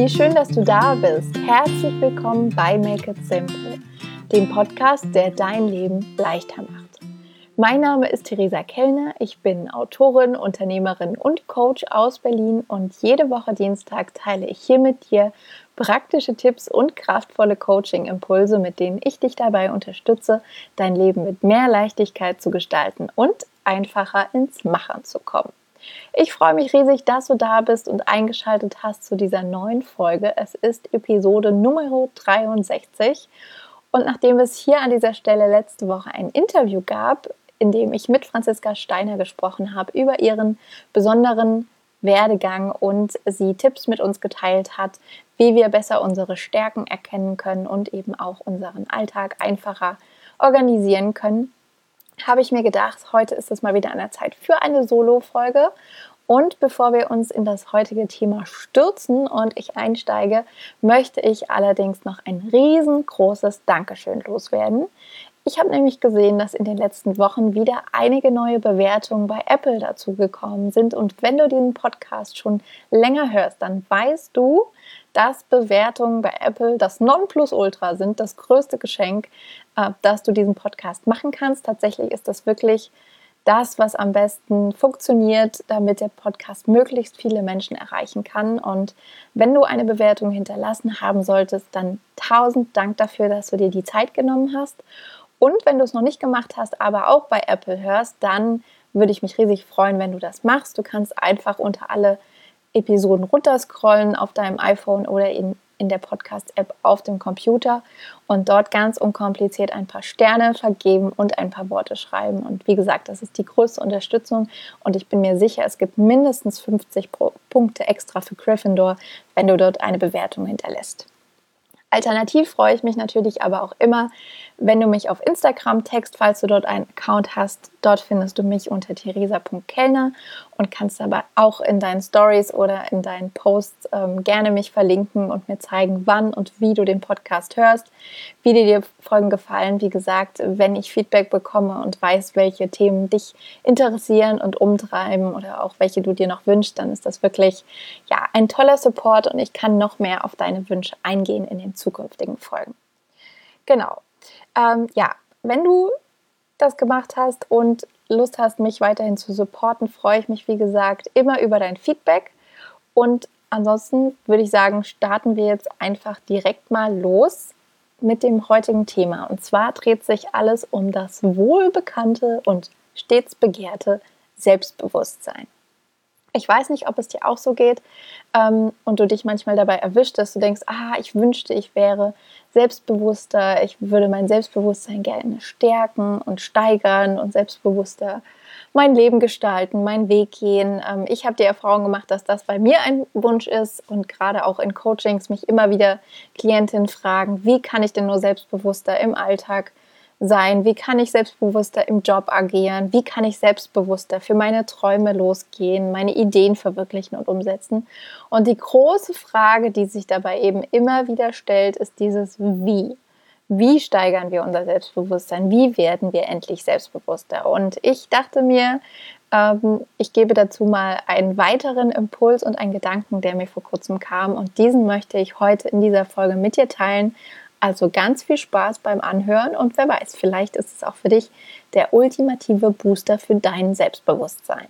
Wie schön, dass du da bist. Herzlich willkommen bei Make It Simple, dem Podcast, der dein Leben leichter macht. Mein Name ist Theresa Kellner, ich bin Autorin, Unternehmerin und Coach aus Berlin und jede Woche Dienstag teile ich hier mit dir praktische Tipps und kraftvolle Coaching-Impulse, mit denen ich dich dabei unterstütze, dein Leben mit mehr Leichtigkeit zu gestalten und einfacher ins Machen zu kommen. Ich freue mich riesig, dass du da bist und eingeschaltet hast zu dieser neuen Folge. Es ist Episode Nummer 63 und nachdem es hier an dieser Stelle letzte Woche ein Interview gab, in dem ich mit Franziska Steiner gesprochen habe über ihren besonderen Werdegang und sie Tipps mit uns geteilt hat, wie wir besser unsere Stärken erkennen können und eben auch unseren Alltag einfacher organisieren können, habe ich mir gedacht, heute ist es mal wieder an der Zeit für eine Solo-Folge. Und bevor wir uns in das heutige Thema stürzen und ich einsteige, möchte ich allerdings noch ein riesengroßes Dankeschön loswerden. Ich habe nämlich gesehen, dass in den letzten Wochen wieder einige neue Bewertungen bei Apple dazugekommen sind. Und wenn du diesen Podcast schon länger hörst, dann weißt du, dass Bewertungen bei Apple das Nonplusultra sind, das größte Geschenk, dass du diesen Podcast machen kannst. Tatsächlich ist das wirklich das, was am besten funktioniert, damit der Podcast möglichst viele Menschen erreichen kann. Und wenn du eine Bewertung hinterlassen haben solltest, dann 1000 Dank dafür, dass du dir die Zeit genommen hast. Und wenn du es noch nicht gemacht hast, aber auch bei Apple hörst, dann würde ich mich riesig freuen, wenn du das machst. Du kannst einfach unter alle Episoden runterscrollen auf deinem iPhone oder in der Podcast-App auf dem Computer und dort ganz unkompliziert ein paar Sterne vergeben und ein paar Worte schreiben. Und wie gesagt, das ist die größte Unterstützung und ich bin mir sicher, es gibt mindestens 50 Punkte extra für Gryffindor, wenn du dort eine Bewertung hinterlässt. Alternativ freue ich mich natürlich aber auch immer, wenn du mich auf Instagram text, falls du dort einen Account hast. Dort findest du mich unter theresa.kellner und kannst aber auch in deinen Stories oder in deinen Posts gerne mich verlinken und mir zeigen, wann und wie du den Podcast hörst, wie dir die Folgen gefallen. Wie gesagt, wenn ich Feedback bekomme und weiß, welche Themen dich interessieren und umtreiben oder auch welche du dir noch wünschst, dann ist das wirklich ein toller Support und ich kann noch mehr auf deine Wünsche eingehen in den zukünftigen Folgen. Genau. Wenn du das gemacht hast und Lust hast, mich weiterhin zu supporten, freue ich mich, wie gesagt, immer über dein Feedback. Und ansonsten würde ich sagen, starten wir jetzt einfach direkt mal los mit dem heutigen Thema. Und zwar dreht sich alles um das wohlbekannte und stets begehrte Selbstbewusstsein. Ich weiß nicht, ob es dir auch so geht und du dich manchmal dabei erwischt, dass du denkst, ich wünschte, ich wäre selbstbewusster, ich würde mein Selbstbewusstsein gerne stärken und steigern und selbstbewusster mein Leben gestalten, meinen Weg gehen. Ich habe die Erfahrung gemacht, dass das bei mir ein Wunsch ist und gerade auch in Coachings mich immer wieder Klientinnen fragen, wie kann ich denn nur selbstbewusster im Alltag sein? Wie kann ich selbstbewusster im Job agieren? Wie kann ich selbstbewusster für meine Träume losgehen, meine Ideen verwirklichen und umsetzen? Und die große Frage, die sich dabei eben immer wieder stellt, ist dieses Wie. Wie steigern wir unser Selbstbewusstsein? Wie werden wir endlich selbstbewusster? Und ich dachte mir, ich gebe dazu mal einen weiteren Impuls und einen Gedanken, der mir vor kurzem kam. Und diesen möchte ich heute in dieser Folge mit dir teilen. Also ganz viel Spaß beim Anhören und wer weiß, vielleicht ist es auch für dich der ultimative Booster für dein Selbstbewusstsein.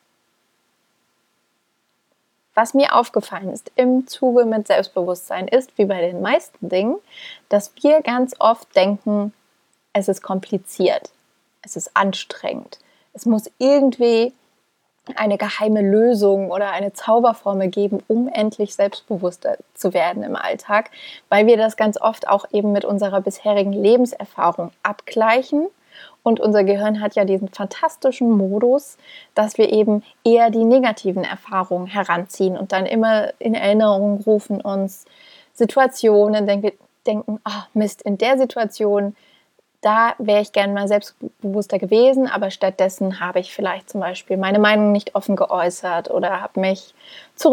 Was mir aufgefallen ist im Zuge mit Selbstbewusstsein ist, wie bei den meisten Dingen, dass wir ganz oft denken, es ist kompliziert, es ist anstrengend, es muss irgendwie eine geheime Lösung oder eine Zauberformel geben, um endlich selbstbewusster zu werden im Alltag, weil wir das ganz oft auch eben mit unserer bisherigen Lebenserfahrung abgleichen. Und unser Gehirn hat ja diesen fantastischen Modus, dass wir eben eher die negativen Erfahrungen heranziehen und dann immer in Erinnerung rufen uns Situationen, denken, Mist, in der Situation, da wäre ich gerne mal selbstbewusster gewesen, aber stattdessen habe ich vielleicht zum Beispiel meine Meinung nicht offen geäußert oder habe mich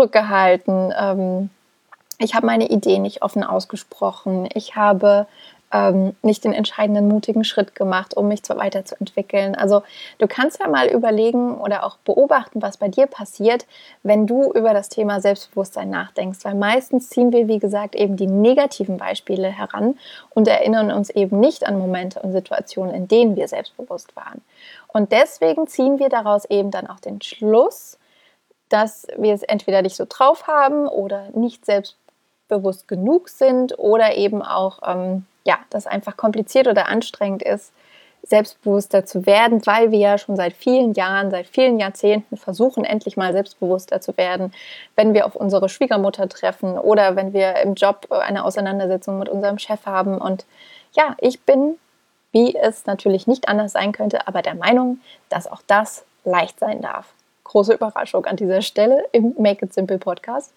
zurückgehalten. Ich habe meine Idee nicht offen ausgesprochen. Ich habe nicht den entscheidenden, mutigen Schritt gemacht, um mich zwar weiterzuentwickeln. Also du kannst ja mal überlegen oder auch beobachten, was bei dir passiert, wenn du über das Thema Selbstbewusstsein nachdenkst. Weil meistens ziehen wir, wie gesagt, eben die negativen Beispiele heran und erinnern uns eben nicht an Momente und Situationen, in denen wir selbstbewusst waren. Und deswegen ziehen wir daraus eben dann auch den Schluss, dass wir es entweder nicht so drauf haben oder nicht selbstbewusst genug sind oder eben auch dass einfach kompliziert oder anstrengend ist, selbstbewusster zu werden, weil wir ja schon seit vielen Jahren, seit vielen Jahrzehnten versuchen, endlich mal selbstbewusster zu werden, wenn wir auf unsere Schwiegermutter treffen oder wenn wir im Job eine Auseinandersetzung mit unserem Chef haben. Und ja, ich bin, wie es natürlich nicht anders sein könnte, aber der Meinung, dass auch das leicht sein darf. Große Überraschung an dieser Stelle im Make It Simple Podcast.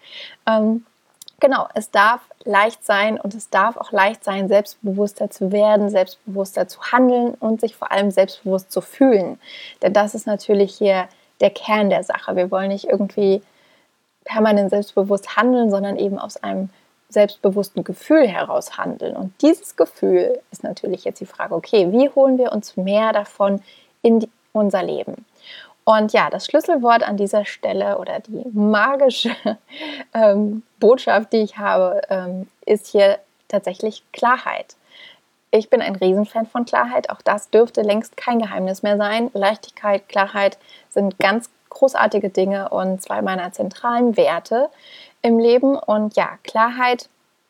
Genau, es darf leicht sein und es darf auch leicht sein, selbstbewusster zu werden, selbstbewusster zu handeln und sich vor allem selbstbewusst zu fühlen. Denn das ist natürlich hier der Kern der Sache. Wir wollen nicht irgendwie permanent selbstbewusst handeln, sondern eben aus einem selbstbewussten Gefühl heraus handeln. Und dieses Gefühl ist natürlich jetzt die Frage, okay, wie holen wir uns mehr davon in unser Leben? Und ja, das Schlüsselwort an dieser Stelle oder die magische Botschaft, die ich habe, ist hier tatsächlich Klarheit. Ich bin ein Riesenfan von Klarheit. Auch das dürfte längst kein Geheimnis mehr sein. Leichtigkeit, Klarheit sind ganz großartige Dinge und zwei meiner zentralen Werte im Leben. Und ja, Klarheit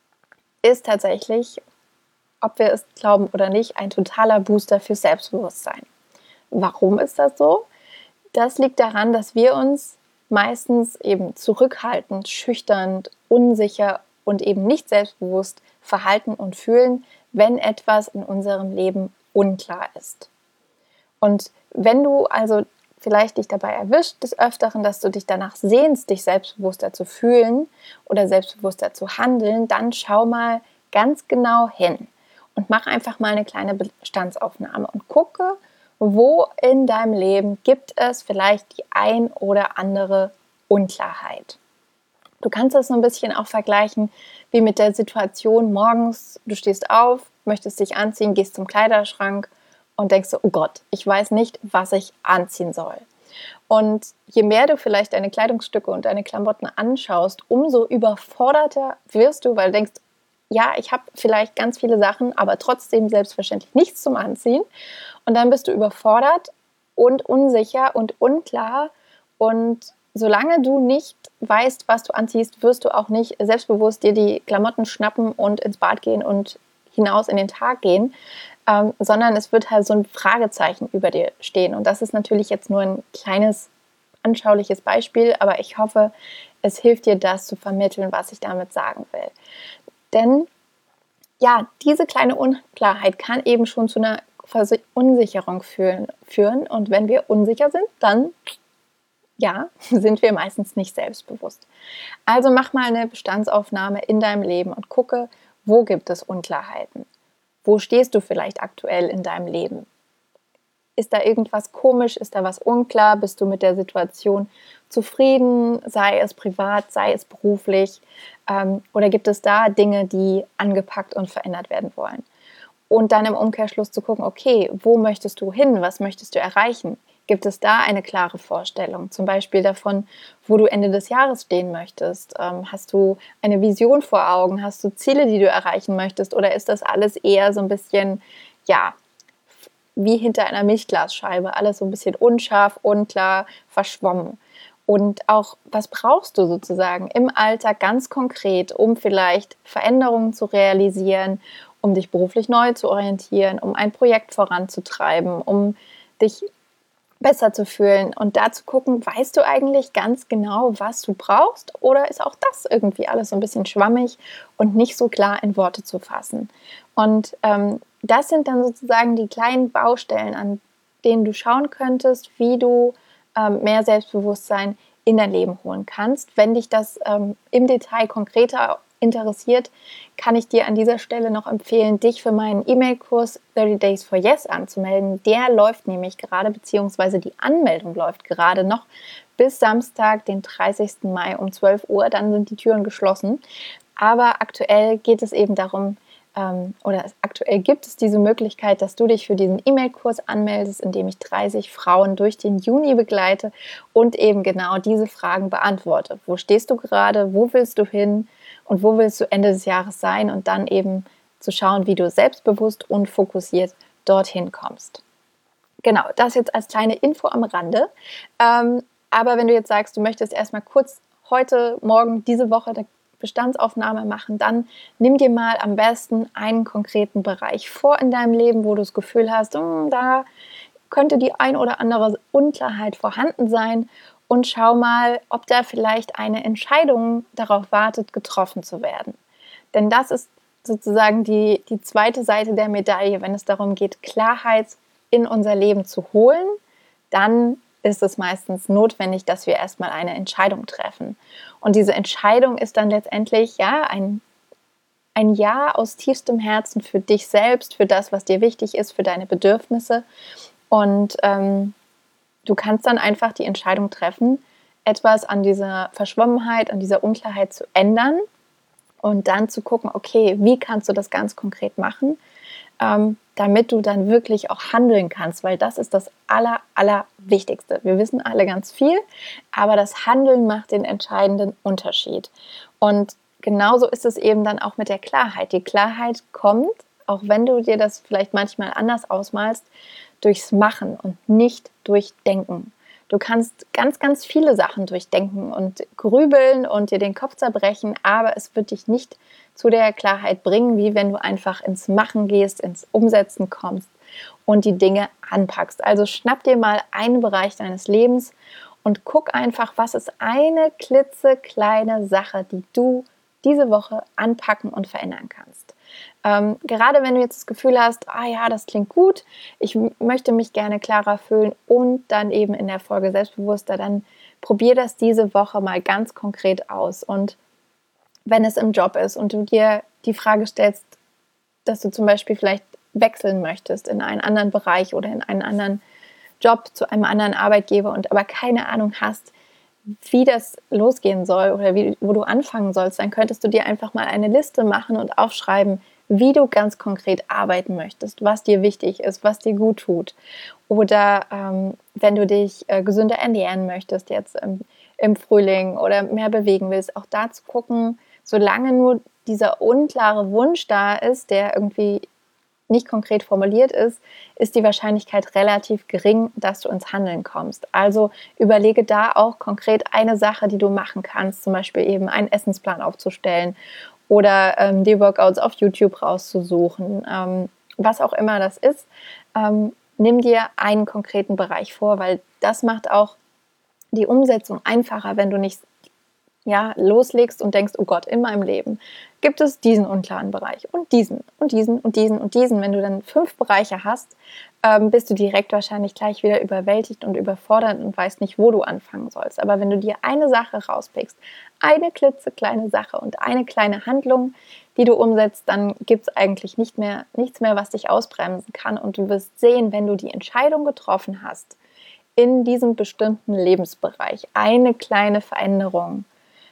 ist tatsächlich, ob wir es glauben oder nicht, ein totaler Booster für Selbstbewusstsein. Warum ist das so? Das liegt daran, dass wir uns meistens eben zurückhaltend, schüchtern, unsicher und eben nicht selbstbewusst verhalten und fühlen, wenn etwas in unserem Leben unklar ist. Und wenn du also vielleicht dich dabei erwischt des Öfteren, dass du dich danach sehnst, dich selbstbewusster zu fühlen oder selbstbewusster zu handeln, dann schau mal ganz genau hin und mach einfach mal eine kleine Bestandsaufnahme und gucke, wo in deinem Leben gibt es vielleicht die ein oder andere Unklarheit. Du kannst das so ein bisschen auch vergleichen wie mit der Situation morgens, du stehst auf, möchtest dich anziehen, gehst zum Kleiderschrank und denkst so, oh Gott, ich weiß nicht, was ich anziehen soll. Und je mehr du vielleicht deine Kleidungsstücke und deine Klamotten anschaust, umso überforderter wirst du, weil du denkst, ja, ich habe vielleicht ganz viele Sachen, aber trotzdem selbstverständlich nichts zum Anziehen. Und dann bist du überfordert und unsicher und unklar. Und solange du nicht weißt, was du anziehst, wirst du auch nicht selbstbewusst dir die Klamotten schnappen und ins Bad gehen und hinaus in den Tag gehen, sondern es wird halt so ein Fragezeichen über dir stehen. Und das ist natürlich jetzt nur ein kleines, anschauliches Beispiel, aber ich hoffe, es hilft dir, das zu vermitteln, was ich damit sagen will. Denn ja, diese kleine Unklarheit kann eben schon zu einer Verunsicherung führen. Und wenn wir unsicher sind, dann ja, sind wir meistens nicht selbstbewusst. Also mach mal eine Bestandsaufnahme in deinem Leben und gucke, wo gibt es Unklarheiten? Wo stehst du vielleicht aktuell in deinem Leben? Ist da irgendwas komisch? Ist da was unklar? Bist du mit der Situation zufrieden? Sei es privat, sei es beruflich? Oder gibt es da Dinge, die angepackt und verändert werden wollen? Und dann im Umkehrschluss zu gucken, okay, wo möchtest du hin? Was möchtest du erreichen? Gibt es da eine klare Vorstellung? Zum Beispiel davon, wo du Ende des Jahres stehen möchtest? Hast du eine Vision vor Augen? Hast du Ziele, die du erreichen möchtest? Oder ist das alles eher so ein bisschen, ja, wie hinter einer Milchglasscheibe? Alles so ein bisschen unscharf, unklar, verschwommen. Und auch, was brauchst du sozusagen im Alltag ganz konkret, um vielleicht Veränderungen zu realisieren, um dich beruflich neu zu orientieren, um ein Projekt voranzutreiben, um dich besser zu fühlen und da zu gucken, weißt du eigentlich ganz genau, was du brauchst, oder ist auch das irgendwie alles so ein bisschen schwammig und nicht so klar in Worte zu fassen? Und das sind dann sozusagen die kleinen Baustellen, an denen du schauen könntest, wie du mehr Selbstbewusstsein in dein Leben holen kannst. Wenn dich das im Detail konkreter interessiert, kann ich dir an dieser Stelle noch empfehlen, dich für meinen E-Mail-Kurs 30 Days for Yes anzumelden. Der läuft nämlich gerade, beziehungsweise die Anmeldung läuft gerade noch bis Samstag, den 30. Mai um 12 Uhr. Dann sind die Türen geschlossen. Aber aktuell geht es eben darum, oder aktuell gibt es diese Möglichkeit, dass du dich für diesen E-Mail-Kurs anmeldest, in dem ich 30 Frauen durch den Juni begleite und eben genau diese Fragen beantworte. Wo stehst du gerade? Wo willst du hin? Und wo willst du Ende des Jahres sein? Und dann eben zu schauen, wie du selbstbewusst und fokussiert dorthin kommst. Genau, das jetzt als kleine Info am Rande. Aber wenn du jetzt sagst, du möchtest erstmal kurz heute, morgen, diese Woche eine Bestandsaufnahme machen, dann nimm dir mal am besten einen konkreten Bereich vor in deinem Leben, wo du das Gefühl hast, da könnte die ein oder andere Unklarheit vorhanden sein, und schau mal, ob da vielleicht eine Entscheidung darauf wartet, getroffen zu werden. Denn das ist sozusagen die zweite Seite der Medaille, wenn es darum geht, Klarheit in unser Leben zu holen, dann ist es meistens notwendig, dass wir erstmal eine Entscheidung treffen. Und diese Entscheidung ist dann letztendlich ein Ja aus tiefstem Herzen für dich selbst, für das, was dir wichtig ist, für deine Bedürfnisse. Und du kannst dann einfach die Entscheidung treffen, etwas an dieser Verschwommenheit, an dieser Unklarheit zu ändern und dann zu gucken, okay, wie kannst du das ganz konkret machen, damit du dann wirklich auch handeln kannst, weil das ist das Allerwichtigste. Wir wissen alle ganz viel, aber das Handeln macht den entscheidenden Unterschied. Und genauso ist es eben dann auch mit der Klarheit. Die Klarheit kommt, auch wenn du dir das vielleicht manchmal anders ausmalst, durchs Machen und nicht durch Denken. Du kannst ganz, ganz viele Sachen durchdenken und grübeln und dir den Kopf zerbrechen, aber es wird dich nicht zu der Klarheit bringen, wie wenn du einfach ins Machen gehst, ins Umsetzen kommst und die Dinge anpackst. Also schnapp dir mal einen Bereich deines Lebens und guck einfach, was ist eine klitzekleine Sache, die du diese Woche anpacken und verändern kannst. Gerade wenn du jetzt das Gefühl hast, das klingt gut, ich möchte mich gerne klarer fühlen und dann eben in der Folge selbstbewusster, dann probier das diese Woche mal ganz konkret aus. Und wenn es im Job ist und du dir die Frage stellst, dass du zum Beispiel vielleicht wechseln möchtest in einen anderen Bereich oder in einen anderen Job zu einem anderen Arbeitgeber und aber keine Ahnung hast, wie das losgehen soll oder wo du anfangen sollst, dann könntest du dir einfach mal eine Liste machen und aufschreiben, wie du ganz konkret arbeiten möchtest, was dir wichtig ist, was dir gut tut. Oder wenn du dich gesünder ernähren möchtest jetzt im Frühling oder mehr bewegen willst, auch da zu gucken, solange nur dieser unklare Wunsch da ist, der irgendwie nicht konkret formuliert ist, ist die Wahrscheinlichkeit relativ gering, dass du ins Handeln kommst. Also überlege da auch konkret eine Sache, die du machen kannst, zum Beispiel eben einen Essensplan aufzustellen oder die Workouts auf YouTube rauszusuchen, was auch immer das ist. Nimm dir einen konkreten Bereich vor, weil das macht auch die Umsetzung einfacher, wenn du nicht loslegst und denkst, oh Gott, in meinem Leben gibt es diesen unklaren Bereich und diesen und diesen und diesen und diesen. Wenn du dann 5 Bereiche hast, bist du direkt wahrscheinlich gleich wieder überwältigt und überfordert und weißt nicht, wo du anfangen sollst. Aber wenn du dir eine Sache rauspickst, eine klitzekleine Sache und eine kleine Handlung, die du umsetzt, dann gibt es eigentlich nichts mehr, was dich ausbremsen kann. Und du wirst sehen, wenn du die Entscheidung getroffen hast, in diesem bestimmten Lebensbereich eine kleine Veränderung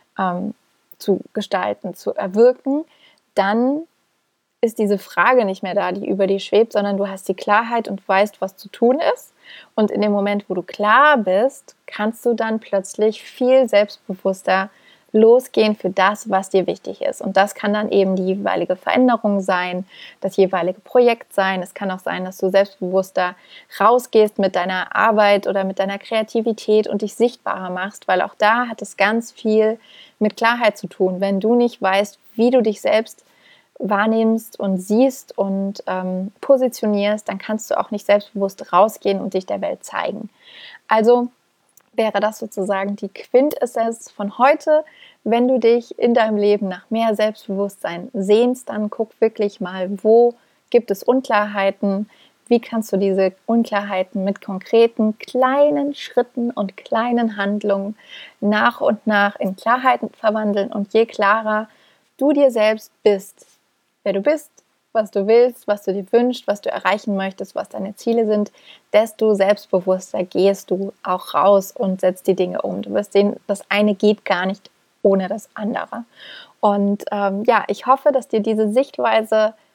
zu gestalten, zu erwirken, dann ist diese Frage nicht mehr da, die über dir schwebt, sondern du hast die Klarheit und weißt, was zu tun ist. Und in dem Moment, wo du klar bist, kannst du dann plötzlich viel selbstbewusster losgehen für das, was dir wichtig ist. Und das kann dann eben die jeweilige Veränderung sein, das jeweilige Projekt sein. Es kann auch sein, dass du selbstbewusster rausgehst mit deiner Arbeit oder mit deiner Kreativität und dich sichtbarer machst, weil auch da hat es ganz viel mit Klarheit zu tun. Wenn du nicht weißt, wie du dich selbst wahrnimmst und siehst und positionierst, dann kannst du auch nicht selbstbewusst rausgehen und dich der Welt zeigen. Also wäre das sozusagen die Quintessenz von heute. Wenn du dich in deinem Leben nach mehr Selbstbewusstsein sehnst, dann guck wirklich mal, wo gibt es Unklarheiten, wie kannst du diese Unklarheiten mit konkreten kleinen Schritten und kleinen Handlungen nach und nach in Klarheiten verwandeln. Und je klarer du dir selbst bist, wer du bist, was du willst, was du dir wünschst, was du erreichen möchtest, was deine Ziele sind, desto selbstbewusster gehst du auch raus und setzt die Dinge um. Du wirst sehen, das eine geht gar nicht ohne das andere. Und ich hoffe, dass dir diese Sichtweise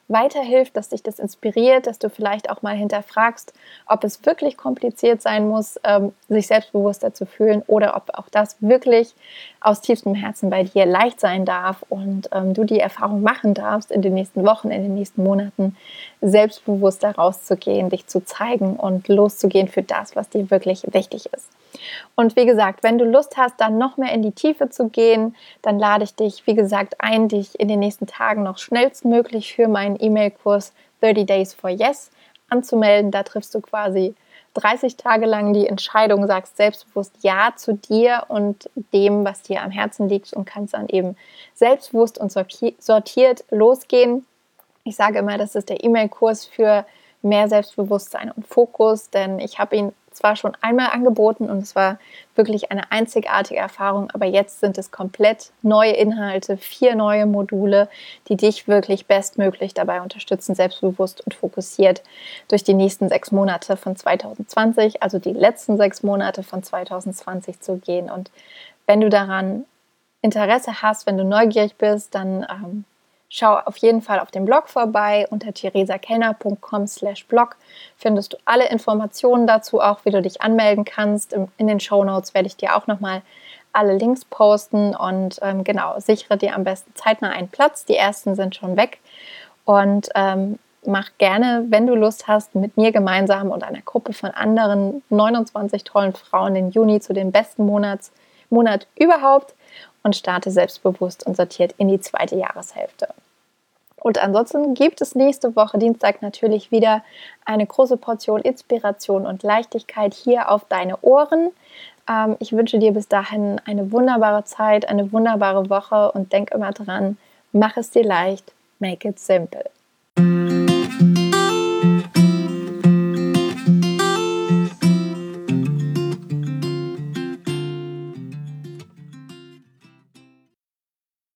weiterhilft, dass dich das inspiriert, dass du vielleicht auch mal hinterfragst, ob es wirklich kompliziert sein muss, sich selbstbewusster zu fühlen oder ob auch das wirklich aus tiefstem Herzen bei dir leicht sein darf und du die Erfahrung machen darfst, in den nächsten Wochen, in den nächsten Monaten selbstbewusster rauszugehen, dich zu zeigen und loszugehen für das, was dir wirklich wichtig ist. Und wie gesagt, wenn du Lust hast, dann noch mehr in die Tiefe zu gehen, dann lade ich dich, wie gesagt, ein, dich in den nächsten Tagen noch schnellstmöglich für meinen E-Mail-Kurs 30 Days for Yes anzumelden. Da triffst du quasi 30 Tage lang die Entscheidung, sagst selbstbewusst Ja zu dir und dem, was dir am Herzen liegt und kannst dann eben selbstbewusst und sortiert losgehen. Ich sage immer, das ist der E-Mail-Kurs für mehr Selbstbewusstsein und Fokus, denn ich habe ihn zwar schon einmal angeboten und es war wirklich eine einzigartige Erfahrung, aber jetzt sind es komplett neue Inhalte, 4 neue Module, die dich wirklich bestmöglich dabei unterstützen, selbstbewusst und fokussiert durch die nächsten 6 Monate von 2020, also die letzten 6 Monate von 2020 zu gehen. Und wenn du daran Interesse hast, wenn du neugierig bist, dann schau auf jeden Fall auf dem Blog vorbei. Unter theresakellner.com/blog findest du alle Informationen dazu, auch wie du dich anmelden kannst. In den Shownotes werde ich dir auch nochmal alle Links posten und genau, sichere dir am besten zeitnah einen Platz. Die ersten sind schon weg und mach gerne, wenn du Lust hast, mit mir gemeinsam und einer Gruppe von anderen 29 tollen Frauen den Juni zu dem besten Monat überhaupt und starte selbstbewusst und sortiert in die 2. Jahreshälfte. Und ansonsten gibt es nächste Woche Dienstag natürlich wieder eine große Portion Inspiration und Leichtigkeit hier auf deine Ohren. Ich wünsche dir bis dahin eine wunderbare Zeit, eine wunderbare Woche und denk immer dran, mach es dir leicht, make it simple.